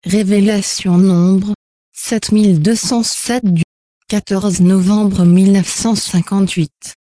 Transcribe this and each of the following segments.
Révélation nombre 7207 du 14 novembre 1958.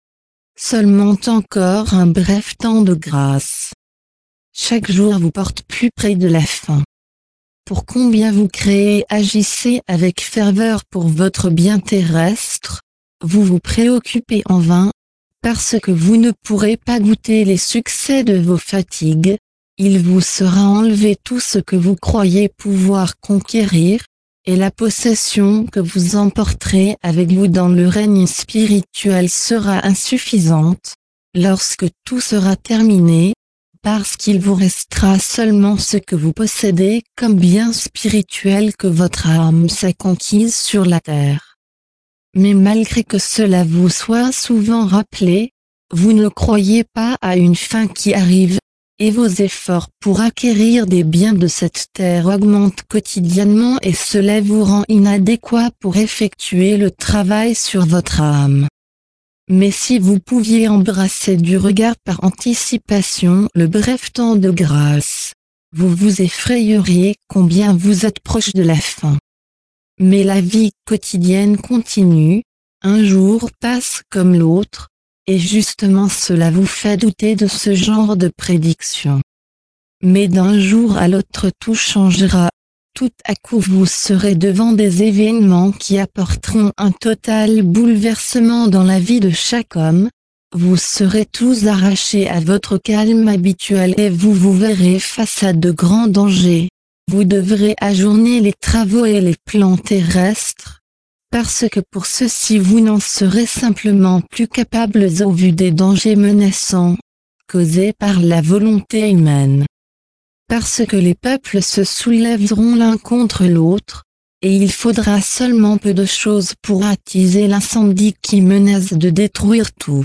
Seulement encore un bref temps de grâce. Chaque jour vous porte plus près de la fin. Pour combien vous créez, agissez avec ferveur pour votre bien terrestre, vous vous préoccupez en vain, parce que vous ne pourrez pas goûter les succès de vos fatigues, il vous sera enlevé tout ce que vous croyez pouvoir conquérir, et la possession que vous emporterez avec vous dans le règne spirituel sera insuffisante, lorsque tout sera terminé, parce qu'il vous restera seulement ce que vous possédez comme bien spirituel que votre âme s'est conquise sur la terre. Mais malgré que cela vous soit souvent rappelé, vous ne croyez pas à une fin qui arrive, et vos efforts pour acquérir des biens de cette terre augmentent quotidiennement et cela vous rend inadéquat pour effectuer le travail sur votre âme. Mais si vous pouviez embrasser du regard par anticipation le bref temps de grâce, vous vous effrayeriez combien vous êtes proche de la fin. Mais la vie quotidienne continue, un jour passe comme l'autre, et justement cela vous fait douter de ce genre de prédiction. Mais d'un jour à l'autre tout changera, tout à coup vous serez devant des événements qui apporteront un total bouleversement dans la vie de chaque homme, vous serez tous arrachés à votre calme habituel et vous vous verrez face à de grands dangers, vous devrez ajourner les travaux et les plans terrestres, parce que pour ceci vous n'en serez simplement plus capables au vu des dangers menaçants, causés par la volonté humaine. Parce que les peuples se soulèveront l'un contre l'autre, et il faudra seulement peu de choses pour attiser l'incendie qui menace de détruire tout.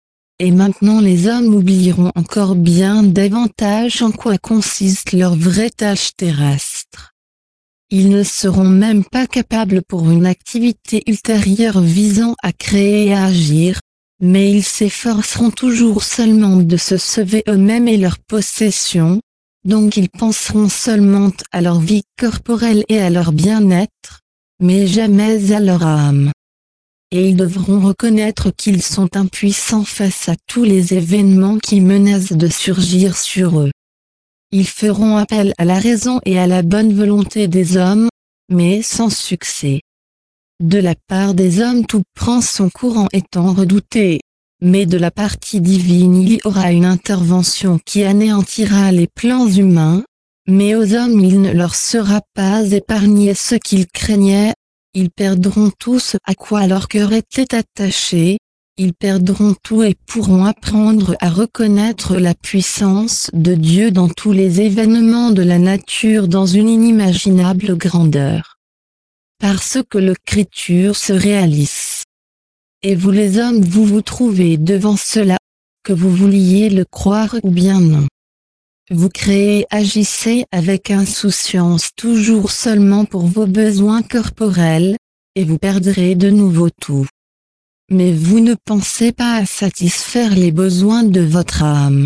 Et maintenant les hommes oublieront encore bien davantage en quoi consiste leur vraie tâche terrestre. Ils ne seront même pas capables pour une activité ultérieure visant à créer et à agir, mais ils s'efforceront toujours seulement de se sauver eux-mêmes et leurs possessions, donc ils penseront seulement à leur vie corporelle et à leur bien-être, mais jamais à leur âme. Et ils devront reconnaître qu'ils sont impuissants face à tous les événements qui menacent de surgir sur eux. Ils feront appel à la raison et à la bonne volonté des hommes, mais sans succès. De la part des hommes tout prend son courant étant redouté, mais de la partie divine il y aura une intervention qui anéantira les plans humains, mais aux hommes il ne leur sera pas épargné ce qu'ils craignaient, ils perdront tout ce à quoi leur cœur était attaché, ils perdront tout et pourront apprendre à reconnaître la puissance de Dieu dans tous les événements de la nature dans une inimaginable grandeur. Parce que l'écriture se réalise. Et vous les hommes vous vous trouvez devant cela, que vous vouliez le croire ou bien non. Vous créez, agissez avec insouciance toujours seulement pour vos besoins corporels, et vous perdrez de nouveau tout. Mais vous ne pensez pas à satisfaire les besoins de votre âme.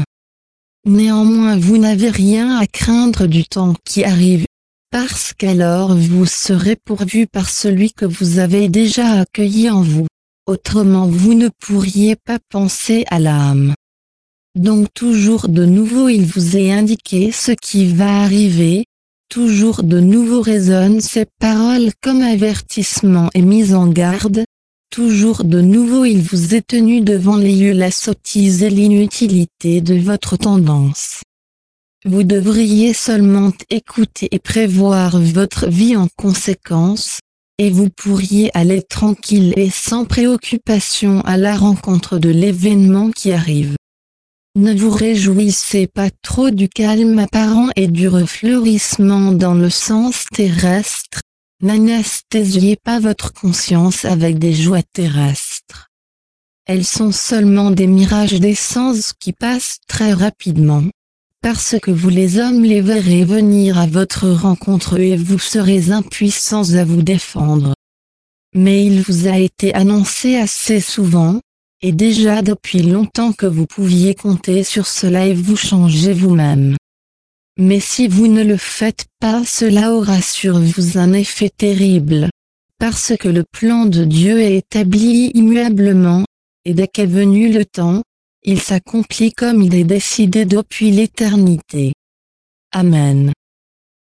Néanmoins vous n'avez rien à craindre du temps qui arrive, parce qu'alors vous serez pourvu par celui que vous avez déjà accueilli en vous, autrement vous ne pourriez pas penser à l'âme. Donc toujours de nouveau il vous est indiqué ce qui va arriver, toujours de nouveau résonnent ces paroles comme avertissement et mise en garde, toujours de nouveau il vous est tenu devant les yeux la sottise et l'inutilité de votre tendance. Vous devriez seulement écouter et prévoir votre vie en conséquence, et vous pourriez aller tranquille et sans préoccupation à la rencontre de l'événement qui arrive. Ne vous réjouissez pas trop du calme apparent et du refleurissement dans le sens terrestre, n'anesthésiez pas votre conscience avec des joies terrestres. Elles sont seulement des mirages des sens qui passent très rapidement, parce que vous les hommes les verrez venir à votre rencontre et vous serez impuissants à vous défendre. Mais il vous a été annoncé assez souvent, et déjà depuis longtemps que vous pouviez compter sur cela et vous changer vous-même. Mais si vous ne le faites pas, cela aura sur vous un effet terrible. Parce que le plan de Dieu est établi immuablement, et dès qu'est venu le temps, il s'accomplit comme il est décidé depuis l'éternité. Amen.